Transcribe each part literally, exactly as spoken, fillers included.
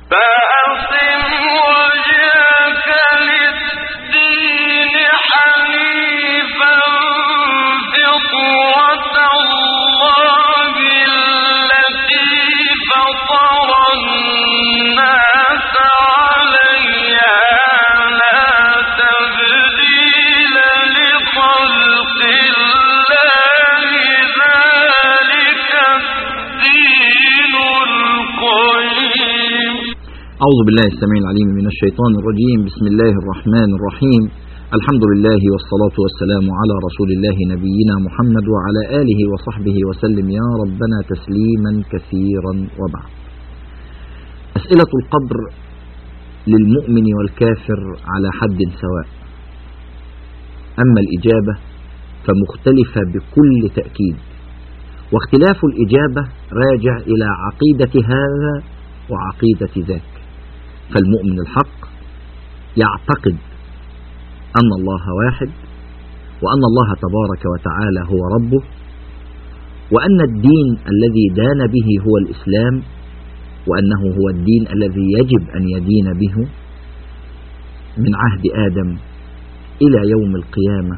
أعوذ بالله السميع العليم من الشيطان الرجيم. بسم الله الرحمن الرحيم. الحمد لله والصلاة والسلام على رسول الله نبينا محمد وعلى آله وصحبه وسلم يا ربنا تسليما كثيرا. وبعد، أسئلة القبر للمؤمن والكافر على حد سواء، أما الإجابة فمختلفة بكل تأكيد، واختلاف الإجابة راجع إلى عقيدة هذا وعقيدة ذاك. فالمؤمن الحق يعتقد أن الله واحد، وأن الله تبارك وتعالى هو ربه، وأن الدين الذي دان به هو الإسلام، وأنه هو الدين الذي يجب أن يدين به من عهد آدم إلى يوم القيامة.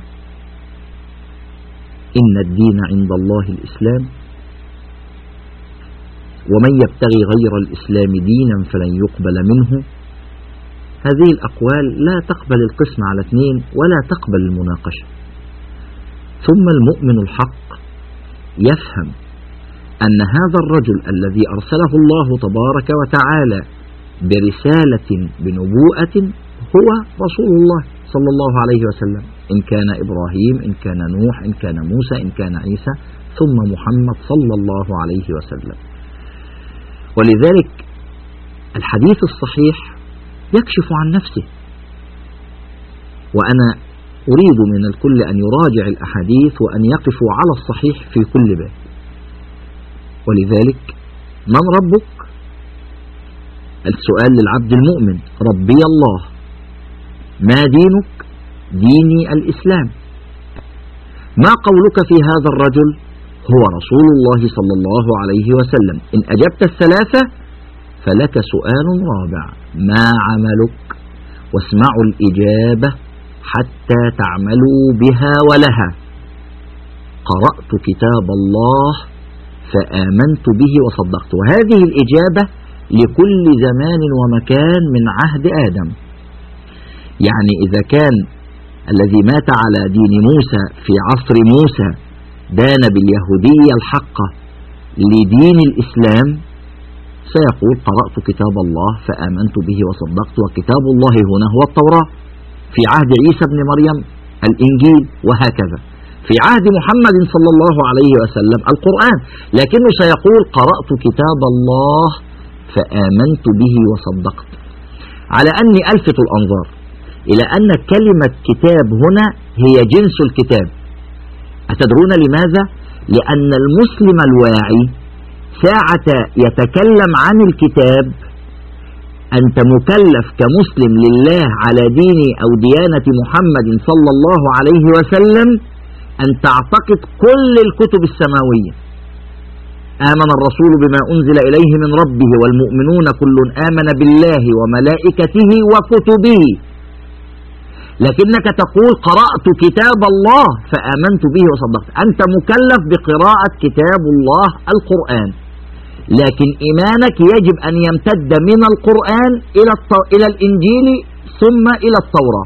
إن الدين عند الله الإسلام، ومن يبتغي غير الإسلام دينا فلن يقبل منه. هذه الأقوال لا تقبل القسم على اثنين ولا تقبل المناقشة. ثم المؤمن الحق يفهم أن هذا الرجل الذي أرسله الله تبارك وتعالى برسالة بنبوءة هو رسول الله صلى الله عليه وسلم، إن كان إبراهيم، إن كان نوح، إن كان موسى، إن كان عيسى، ثم محمد صلى الله عليه وسلم. ولذلك الحديث الصحيح يكشف عن نفسه، وأنا أريد من الكل أن يراجع الأحاديث وأن يقفوا على الصحيح في كل باب. ولذلك من ربك؟ السؤال للعبد المؤمن: ربي الله. ما دينك؟ ديني الإسلام. ما قولك في هذا الرجل؟ هو رسول الله صلى الله عليه وسلم. إن أجبت الثلاثة فلك سؤال رابع: ما عملك؟ واسمعوا الإجابة حتى تعملوا بها ولها. قرأت كتاب الله فآمنت به وصدقت. وهذه الإجابة لكل زمان ومكان من عهد آدم. يعني إذا كان الذي مات على دين موسى في عصر موسى دان باليهودية الحقة لدين الإسلام، سيقول قرأت كتاب الله فآمنت به وصدقت. وكتاب الله هنا هو التوراة، في عهد عيسى بن مريم الإنجيل، وهكذا في عهد محمد صلى الله عليه وسلم القرآن. لكنه سيقول قرأت كتاب الله فآمنت به وصدقت. على أني ألفت الأنظار إلى أن كلمة كتاب هنا هي جنس الكتاب. أتدرون لماذا؟ لأن المسلم الواعي ساعة يتكلم عن الكتاب، أنت مكلف كمسلم لله على دين أو ديانة محمد صلى الله عليه وسلم أن تعتقد كل الكتب السماوية. آمن الرسول بما أنزل إليه من ربه والمؤمنون كل آمن بالله وملائكته وكتبه. لكنك تقول قرأت كتاب الله فآمنت به وصدقت. أنت مكلف بقراءة كتاب الله القرآن، لكن إيمانك يجب أن يمتد من القرآن إلى إلى الإنجيل ثم إلى التوراة.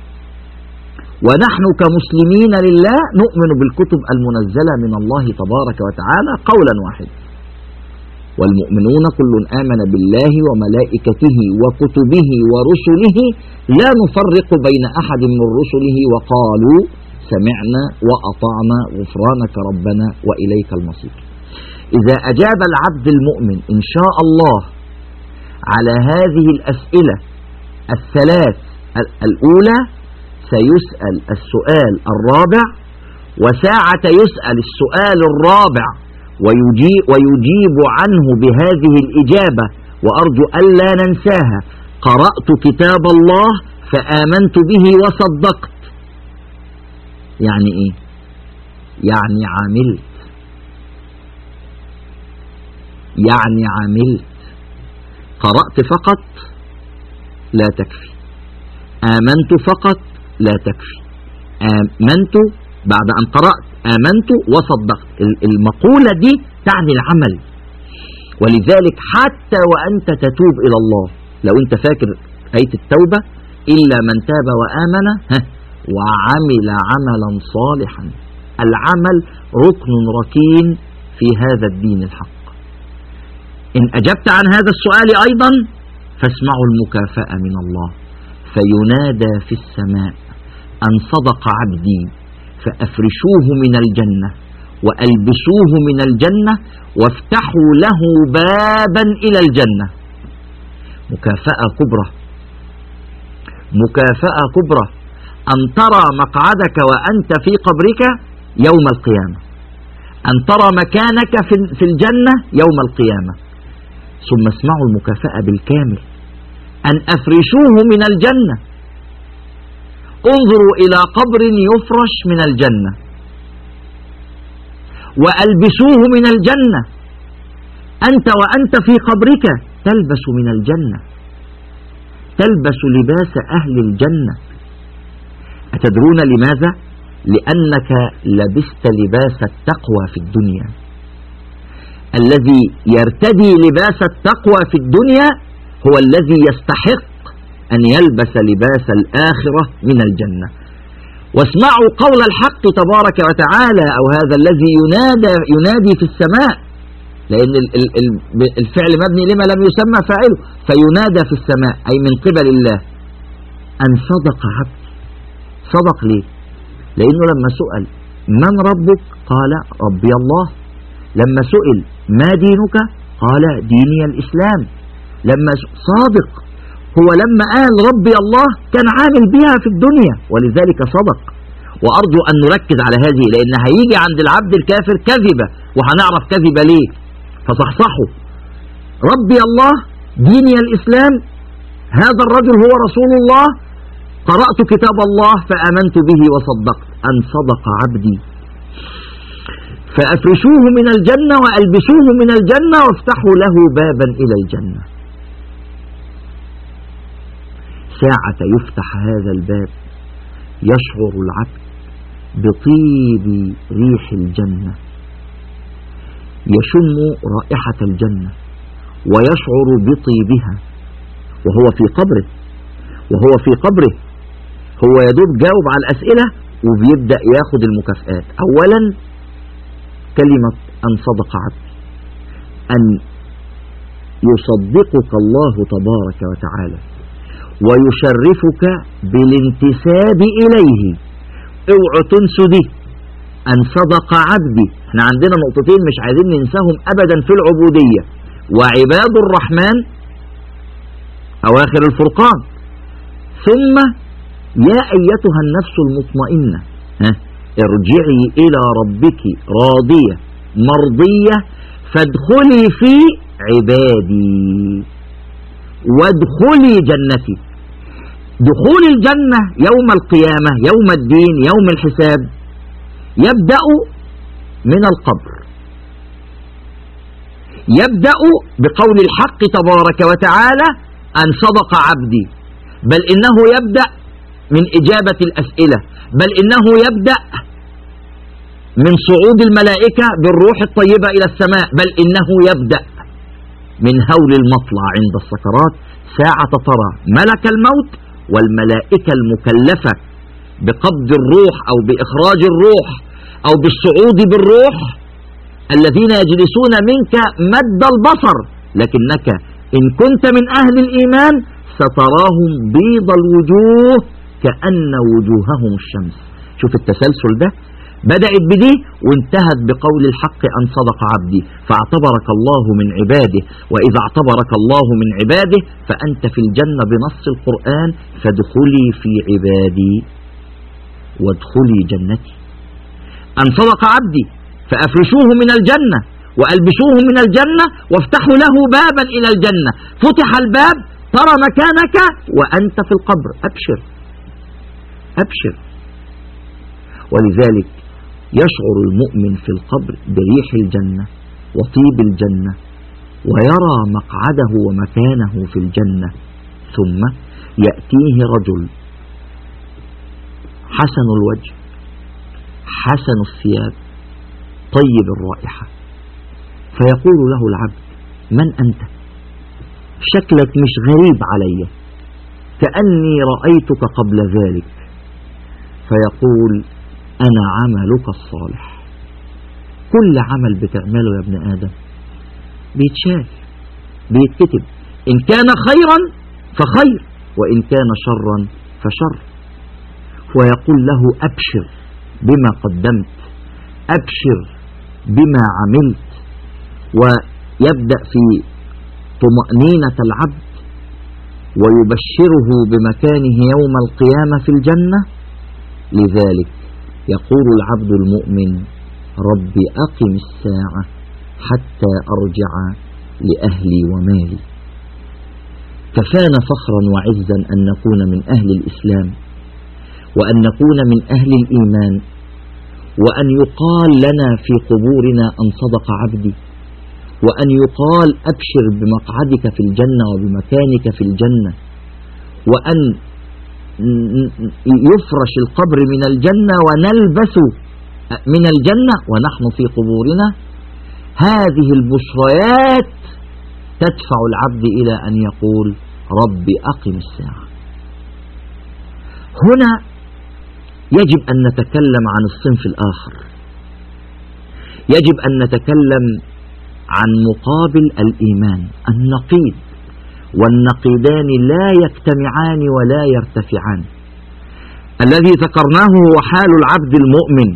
ونحن كمسلمين لله نؤمن بالكتب المنزلة من الله تبارك وتعالى قولا واحدا. والمؤمنون كل آمن بالله وملائكته وكتبه ورسله لا نفرق بين أحد من رسله وقالوا سمعنا وأطعنا غفرانك ربنا وإليك المصير. إذا أجاب العبد المؤمن إن شاء الله على هذه الأسئلة الثلاث الأولى سيسأل السؤال الرابع، وساعة يسأل السؤال الرابع ويجيب, ويجيب عنه بهذه الإجابة، وأرجو ألا ننساها: قرأت كتاب الله فآمنت به وصدقت. يعني إيه؟ يعني عملت، يعني عملت قرأت فقط لا تكفي، آمنت فقط لا تكفي، آمنت بعد أن قرأت آمنت وصدقت. المقولة دي تعني العمل. ولذلك حتى وأنت تتوب إلى الله، لو أنت فاكر آية التوبة إلا من تاب وآمن وعمل عملا صالحا، العمل ركن ركين في هذا الدين الحق. إن أجبت عن هذا السؤال أيضا فاسمعوا المكافأة من الله، فينادى في السماء أن صدق عبدي فأفرشوه من الجنة وألبسوه من الجنة وافتحوا له بابا إلى الجنة. مكافأة كبرى، مكافأة كبرى أن ترى مقعدك وأنت في قبرك يوم القيامة، أن ترى مكانك في الجنة يوم القيامة. ثم اسمعوا المكافأة بالكامل، أن أفرشوه من الجنة. انظروا إلى قبر يفرش من الجنة، وألبسوه من الجنة. أنت وأنت في قبرك تلبس من الجنة، تلبس لباس أهل الجنة. أتدرون لماذا؟ لأنك لبست لباس التقوى في الدنيا. الذي يرتدي لباس التقوى في الدنيا هو الذي يستحق أن يلبس لباس الآخرة من الجنة. واسمعوا قول الحق تبارك وتعالى، أو هذا الذي ينادى ينادي في السماء، لأن الفعل مبني لما لم يسمى فاعله، فينادى في السماء أي من قبل الله أن صدق عبدي. صدق ليه؟ لأنه لما سئل من ربك قال ربي الله، لما سئل ما دينك قال ديني الإسلام. لما صادق، هو لما قال ربي الله كان عامل بها في الدنيا، ولذلك صدق. وأرجو أن نركز على هذه، لأن هيجي عند العبد الكافر كذبة، وهنعرف كذبة ليه، فصحصحوا. ربي الله، ديني الإسلام، هذا الرجل هو رسول الله، قرأت كتاب الله فآمنت به وصدقت. أن صدق عبدي فأفرشوه من الجنة وألبسوه من الجنة وافتحوا له بابا إلى الجنة. ساعة يفتح هذا الباب يشعر العبد بطيب ريح الجنة، يشم رائحة الجنة ويشعر بطيبها وهو في قبره. وهو في قبره هو يدوب جاوب على الأسئلة وبيبدأ ياخد المكافآت. أولا كلمة أن صدق عبدي، أن يصدقك الله تبارك وتعالى ويشرفك بالانتساب إليه. اوعوا تنسوا دي، أن صدق عبدي. احنا عندنا نقطتين مش عايزين ننساهم أبدا في العبودية: وعباد الرحمن أواخر الفرقان، ثم يا أيتها النفس المطمئنة ها ارجعي إلى ربك راضية مرضية فادخلي في عبادي وادخلي جنتي. دخول الجنة يوم القيامة، يوم الدين، يوم الحساب، يبدأ من القبر، يبدأ بقول الحق تبارك وتعالى أن صدق عبدي، بل إنه يبدأ من إجابة الأسئلة، بل إنه يبدأ من صعود الملائكة بالروح الطيبة إلى السماء، بل إنه يبدأ من هول المطلع عند السكرات، ساعة ترى ملك الموت والملائكة المكلفة بقبض الروح أو بإخراج الروح أو بالصعود بالروح، الذين يجلسون منك مد البصر، لكنك إن كنت من أهل الإيمان ستراهم بيض الوجوه كأن وجوههم الشمس. شوف التسلسل ده، بدأت بدي وانتهت بقول الحق أن صدق عبدي، فاعتبرك الله من عباده، وإذا اعتبرك الله من عباده فأنت في الجنة بنص القرآن: فادخلي في عبادي وادخلي جنتي. أن صدق عبدي فأفرشوه من الجنة وألبسوه من الجنة وافتحوا له بابا إلى الجنة. فتح الباب، ترى مكانك وأنت في القبر. أبشر أبشر. ولذلك يشعر المؤمن في القبر بريح الجنة وطيب الجنة ويرى مقعده ومكانه في الجنة، ثم يأتيه رجل حسن الوجه حسن الثياب طيب الرائحة، فيقول له العبد: من أنت؟ شكلك مش غريب علي، كأني رأيتك قبل ذلك. فيقول: أنا عملك الصالح. كل عمل بتعمله يا ابن آدم بيتشال بيتكتب، إن كان خيرا فخير، وإن كان شرا فشر. ويقول له: أبشر بما قدمت، أبشر بما عملت. ويبدأ في طمأنينة العبد ويبشره بمكانه يوم القيامة في الجنة. لذلك يقول العبد المؤمن: رب أقم الساعة حتى أرجع لأهلي ومالي. كفانا فخرا وعزا أن نكون من أهل الإسلام، وأن نكون من أهل الإيمان، وأن يقال لنا في قبورنا أن صدق عبدي، وأن يقال: أبشر بمقعدك في الجنة وبمكانك في الجنة، وأن يفرش القبر من الجنة ونلبس من الجنة ونحن في قبورنا. هذه البشريات تدفع العبد إلى أن يقول: رب أقم الساعة. هنا يجب أن نتكلم عن الصنف الآخر، يجب أن نتكلم عن مقابل الإيمان، النقيض، والنقيضان لا يجتمعان ولا يرتفعان. الذي ذكرناه هو حال العبد المؤمن،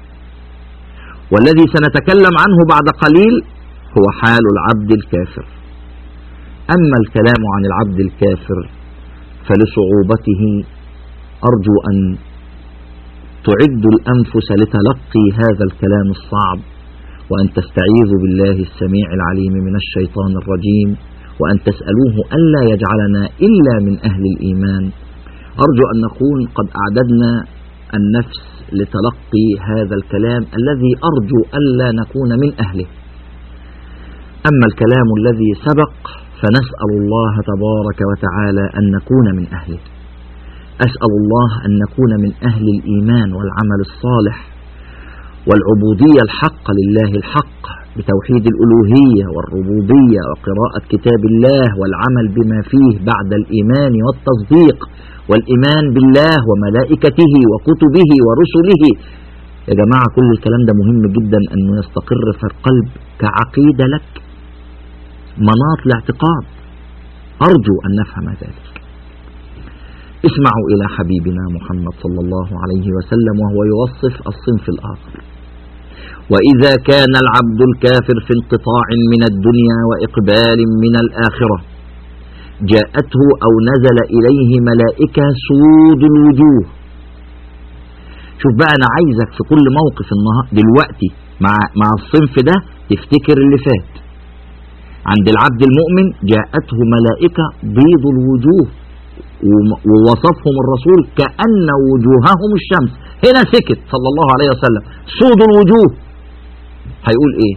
والذي سنتكلم عنه بعد قليل هو حال العبد الكافر. أما الكلام عن العبد الكافر فلصعوبته أرجو أن تعد الأنفس لتلقي هذا الكلام الصعب، وأن تستعيذوا بالله السميع العليم من الشيطان الرجيم، وأن تسألوه ألا يجعلنا إلا من أهل الإيمان. أرجو أن نكون قد أعددنا النفس لتلقي هذا الكلام الذي أرجو ألا نكون من أهله. أما الكلام الذي سبق فنسأل الله تبارك وتعالى أن نكون من أهله. أسأل الله أن نكون من أهل الإيمان والعمل الصالح والعبودية الحق لله الحق بتوحيد الألوهية والربوبية وقراءة كتاب الله والعمل بما فيه بعد الإيمان والتصديق، والإيمان بالله وملائكته وكتبه ورسله. يا جماعة كل الكلام ده مهم جدا أنه يستقر في القلب كعقيدة لك، مناط الاعتقاد. أرجو أن نفهم ذلك. اسمعوا إلى حبيبنا محمد صلى الله عليه وسلم وهو يوصف الصنف الآخر: وإذا كان العبد الكافر في انقطاع من الدنيا وإقبال من الآخرة، جاءته أو نزل إليه ملائكة سود الوجوه. شوف بقى، أنا عايزك في كل موقف النهار دلوقتي مع مع الصنف ده تفتكر اللي فات. عند العبد المؤمن جاءته ملائكة بيض الوجوه، ووصفهم الرسول كأن وجوههم الشمس. هنا سكت صلى الله عليه وسلم، سود الوجوه هيقول ايه؟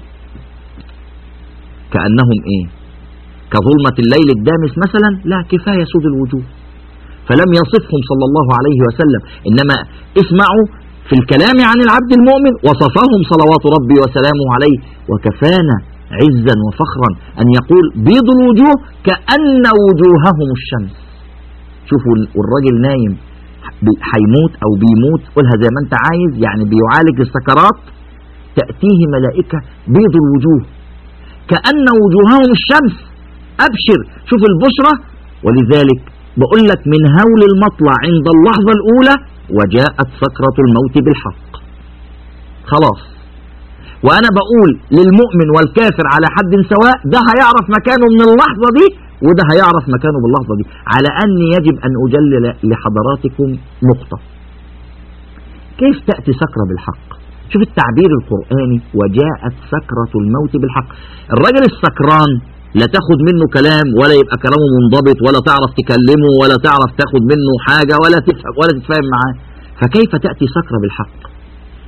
كأنهم ايه؟ كظلمة الليل الدامس مثلا؟ لا، كفاية سود الوجوه. فلم يصفهم صلى الله عليه وسلم، إنما اسمعوا في الكلام عن العبد المؤمن وصفهم صلوات ربي وسلامه عليه، وكفانا عزا وفخرا أن يقول بيض الوجوه كأن وجوههم الشمس. شوفوا، والراجل نايم هيموت أو بيموت، قولها زي ما أنت عايز، يعني بيعالج السكرات، تأتيه ملائكة بيض الوجوه كأن وجوههم الشمس. أبشر، شوف البشرة. ولذلك بقول لك من هول المطلع عند اللحظة الأولى وجاءت سكرة الموت بالحق. خلاص. وأنا بقول للمؤمن والكافر على حد سواء، ده هيعرف مكانه من اللحظة دي وده هيعرف مكانه باللحظة دي. على أن يجب أن أجلل لحضراتكم نقطة: كيف تأتي سكرة بالحق؟ شوف التعبير القرآني: وجاءت سكرة الموت بالحق. الرجل السكران لا تاخد منه كلام ولا يبقى كلامه منضبط ولا تعرف تكلمه ولا تعرف تاخد منه حاجة ولا تفهم ولا تتفاهم معاه. فكيف تأتي سكرة بالحق؟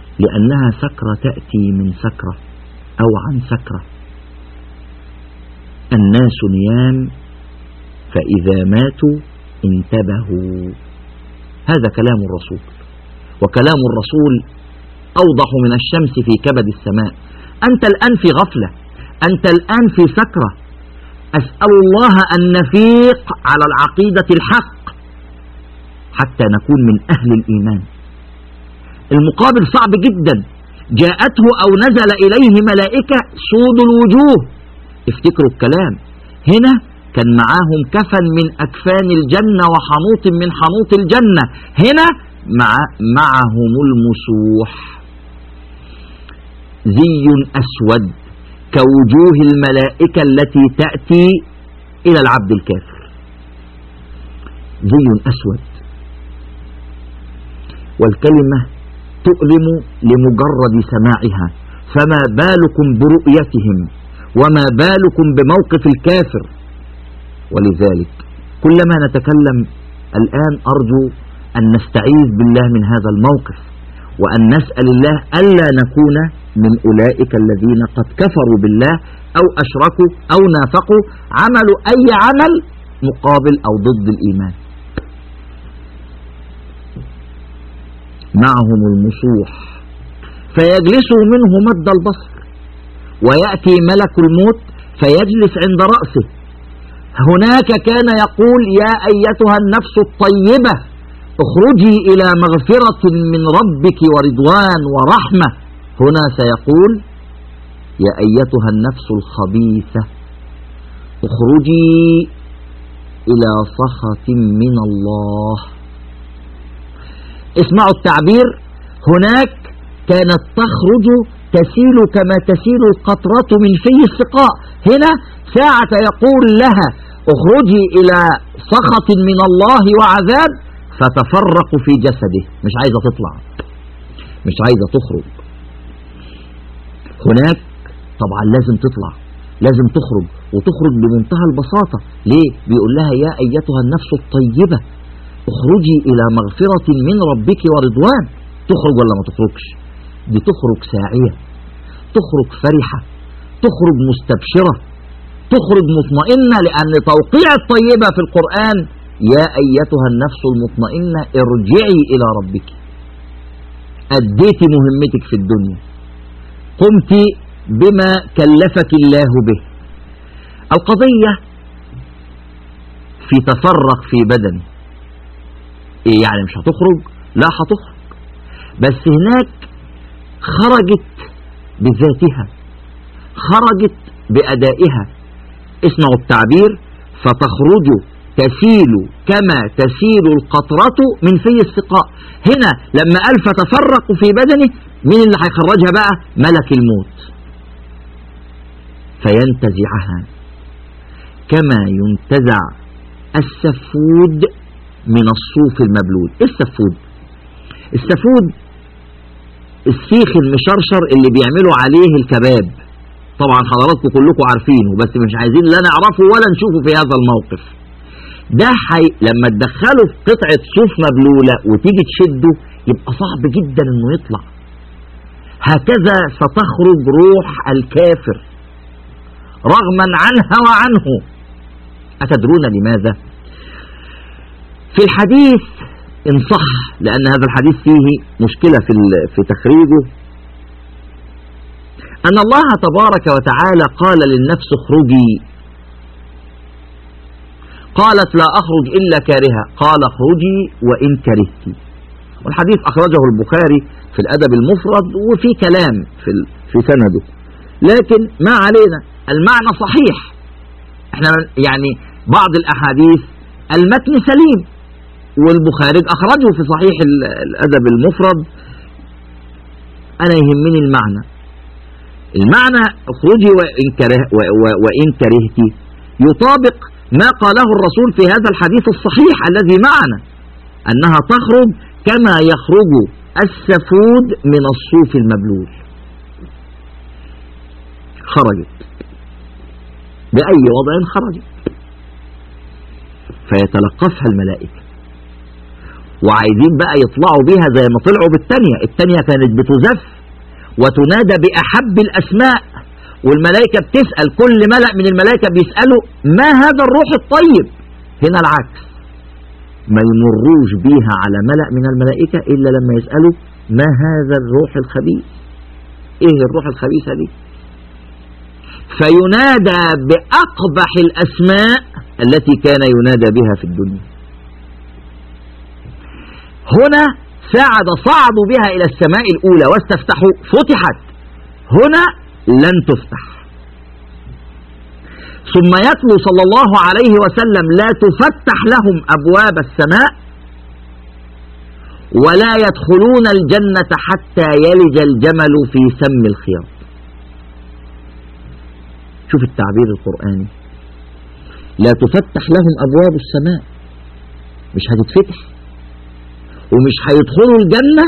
لأنها سكرة تأتي من سكرة أو عن سكرة. الناس نيام فإذا ماتوا انتبهوا. هذا كلام الرسول، وكلام الرسول أوضح من الشمس في كبد السماء. أنت الآن في غفلة، أنت الآن في سكرة. أسأل الله أن نفيق على العقيدة الحق حتى نكون من أهل الإيمان. المقابل صعب جدا، جاءته أو نزل إليه ملائكة سود الوجوه. افتكروا الكلام، هنا كان معاهم كفن من أكفان الجنة وحنوط من حنوط الجنة، هنا مع معهم المسوح، زي أسود كوجوه الملائكة التي تأتي إلى العبد الكافر، زي أسود. والكلمة تؤلم لمجرد سماعها، فما بالكم برؤيتهم، وما بالكم بموقف الكافر. ولذلك كلما نتكلم الآن أرجو أن نستعيذ بالله من هذا الموقف، وأن نسأل الله ألا نكون من أولئك الذين قد كفروا بالله أو أشركوا أو نافقوا، عملوا أي عمل مقابل أو ضد الإيمان. معهم المسوح فيجلسوا منه مد البصر، ويأتي ملك الموت فيجلس عند رأسه. هناك كان يقول يا أيتها النفس الطيبة اخرجي إلى مغفرة من ربك ورضوان ورحمة. هنا سيقول يا أيتها النفس الخبيثة اخرجي إلى سخط من الله. اسمعوا التعبير، هناك كانت تخرج تسيل كما تسيل القطرة من في السقاء، هنا ساعة يقول لها اخرجي إلى سخط من الله وعذاب فتفرق في جسده، مش عايزة تطلع، مش عايزة تخرج. هناك طبعا لازم تطلع، لازم تخرج، وتخرج بمنتهى البساطة. ليه؟ بيقول لها يا أيتها النفس الطيبة اخرجي إلى مغفرة من ربك ورضوان. تخرج ولا ما تخرجش؟ دي تخرج ساعية، تخرج فرحة، تخرج مستبشرة، تخرج مطمئنة، لأن توقيع الطيبة في القرآن يا أيتها النفس المطمئنة ارجعي إلى ربك. أديتي مهمتك في الدنيا، قمت بما كلفك الله به. القضية في تفرق في بدني. إيه يعني مش هتخرج؟ لا هتخرج، بس هناك خرجت بذاتها، خرجت بأدائها. اسمعوا التعبير، فتخرج تسيل كما تسيل القطرة من في السقاء. هنا لما قال فتفرق في بدنه، مين اللي هيخرجها بقى؟ ملك الموت، فينتزعها كما ينتزع السفود من الصوف المبلول. ايه السفود؟ السفود السيخ المشرشر اللي بيعملوا عليه الكباب، طبعا حضراتكم كلكم عارفينه، بس مش عايزين لا نعرفه ولا نشوفه في هذا الموقف. ده حي... لما تدخله في قطعة صوف مبلولة وتيجي تشده يبقى صعب جدا انه يطلع. هكذا ستخرج روح الكافر رغما عنها وعنه. أتدرون لماذا؟ في الحديث إن صح، لأن هذا الحديث فيه مشكلة في في تخريجه، أن الله تبارك وتعالى قال للنفس اخرجي، قالت لا أخرج إلا كارهة، قال اخرجي وإن كرهتي. والحديث أخرجه البخاري في الأدب المفرد، وفي كلام في في سنده، لكن ما علينا، المعنى صحيح. احنا يعني بعض الأحاديث المتن سليم، والبخاري أخرجه في صحيح الأدب المفرد. أنا يهمني المعنى. المعنى اخرجي وإن, كره وإن كرهتي يطابق ما قاله الرسول في هذا الحديث الصحيح الذي معنا، أنها تخرج كما يخرج السفود من الصوف المبلول. خرجت بأي وضع خرجت، فيتلقفها الملائكة، وعايزين بقى يطلعوا بها زي ما طلعوا بالتانية. التانية كانت بتزف وتنادى بأحب الأسماء والملائكة بتسأل، كل ملأ من الملائكة بيسألوا ما هذا الروح الطيب. هنا العكس، ما يمروش بيها على ملأ من الملائكة إلا لما يسألوا ما هذا الروح الخبيث، إيه الروح الخبيثة دي؟ فينادى بأقبح الأسماء التي كان ينادى بها في الدنيا. هنا ساعد صعدوا بها إلى السماء الأولى واستفتحوا، فتحت، هنا لن تفتح. ثم يتلو صلى الله عليه وسلم لا تفتح لهم أبواب السماء ولا يدخلون الجنة حتى يلج الجمل في سم الخياط. شوف التعبير القرآني، لا تفتح لهم أبواب السماء، مش هتتفتح ومش هيدخلوا الجنة.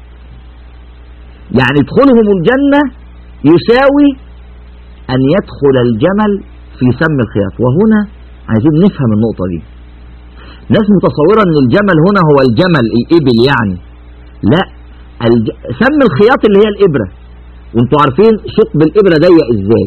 يعني يدخلهم الجنة يساوي أن يدخل الجمل في سم الخياط. وهنا عايزين نفهم النقطة دي. ناس متصورة أن الجمل هنا هو الجمل الإبل، يعني لا، الج... سم الخياط اللي هي الإبرة، وانتوا عارفين ثقب الإبرة ضيق إزاي.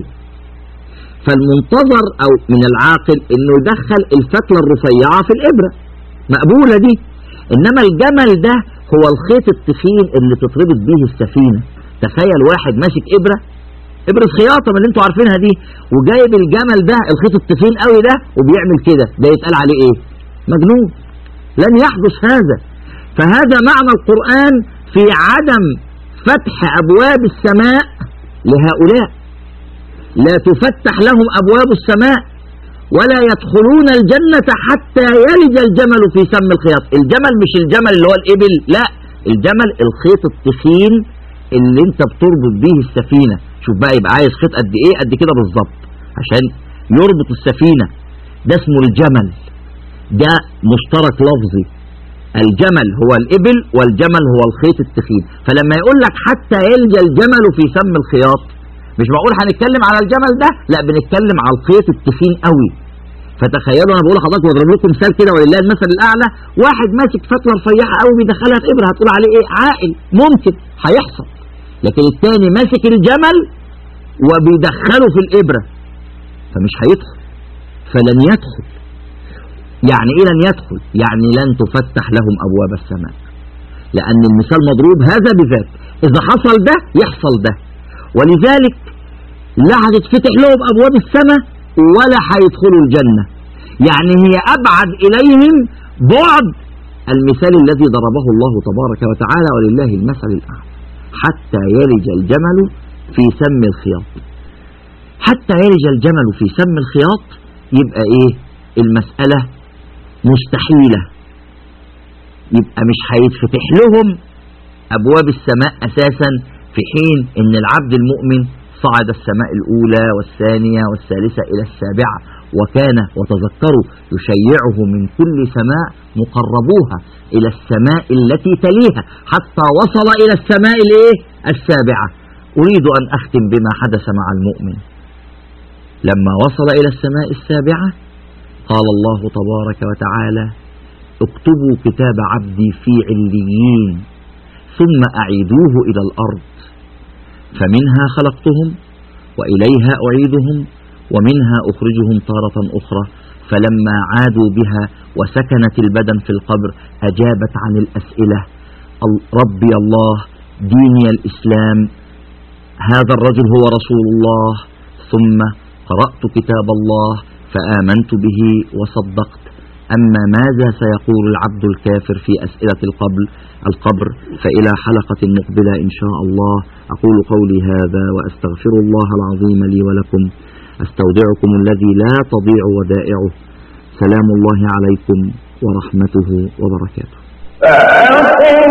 فالمنتظر أو من العاقل أنه يدخل الفتلة الرفيعة في الإبرة، مقبولة دي. إنما الجمل ده هو الخيط التخين اللي تتربط به السفينة. تخيل واحد ماسك إبرة إبرة خياطة من اللي انتوا عارفينها دي، وجايب الجمل ده الخيط التخين قوي ده وبيعمل كده، ده يتقال عليه ايه؟ مجنون. لن يحدث هذا. فهذا معنى القرآن في عدم فتح أبواب السماء لهؤلاء. لا تفتح لهم أبواب السماء ولا يدخلون الجنة حتى يلج الجمل في سم الخياط. الجمل مش الجمل اللي هو الإبل، لا، الجمل الخيط التخين اللي انت بتربط به السفينة. شوف بقى، يبقى عايز خيط قد ايه؟ قد كده بالظبط عشان يربط السفينة. ده اسمه الجمل، ده مشترك لفظي. الجمل هو الإبل والجمل هو الخيط التخين. فلما يقول لك حتى يلج الجمل في سم الخياط، مش معقول هنتكلم على الجمل ده، لا، بنتكلم على الخيط التخين قوي. فتخيلوا، انا بقول لحضرتك واضرب لكم مثال كده ولله المثل الاعلى، واحد ماسك فتله رفيعه قوي بيدخلها في ابره، هتقول عليه ايه؟ عاقل، ممكن هيحصل. لكن الثاني ماسك الجمل وبيدخله في الابره، فمش هيدخل، فلن يدخل. يعني ايه لن يدخل؟ يعني لن تفتح لهم ابواب السماء، لان المثال مضروب هذا بذات. اذا حصل ده يحصل ده، ولذلك لا هتتفتح لهم ابواب السماء ولا هيدخلوا الجنة. يعني هي أبعد إليهم بعد المثال الذي ضربه الله تبارك وتعالى، ولله المثل الأعلى. حتى يلج الجمل في سم الخياط. حتى يلج الجمل في سم الخياط يبقى إيه؟ المسألة مستحيلة، يبقى مش هيتفتح لهم أبواب السماء أساسا، في حين إن العبد المؤمن صعد السماء الأولى والثانية والثالثة إلى السابعة، وكان وتذكروا يشيعه من كل سماء مقربوها إلى السماء التي تليها حتى وصل إلى السماء الإيه؟ السابعة. أريد أن أختم بما حدث مع المؤمن. لما وصل إلى السماء السابعة قال الله تبارك وتعالى: اكتبوا كتاب عبدي في عليين ثم أعيدوه إلى الأرض، فمنها خلقتهم وإليها أعيدهم ومنها أخرجهم تارة أخرى. فلما عادوا بها وسكنت البدن في القبر أجابت عن الأسئلة: ربي الله، ديني الإسلام، هذا الرجل هو رسول الله، ثم قرأت كتاب الله فآمنت به وصدقت. أما ماذا سيقول العبد الكافر في أسئلة القبر القبر فإلى حلقة مقبلة إن شاء الله. أقول قولي هذا وأستغفر الله العظيم لي ولكم. أستودعكم الذي لا تضيع ودائعه. سلام الله عليكم ورحمته وبركاته.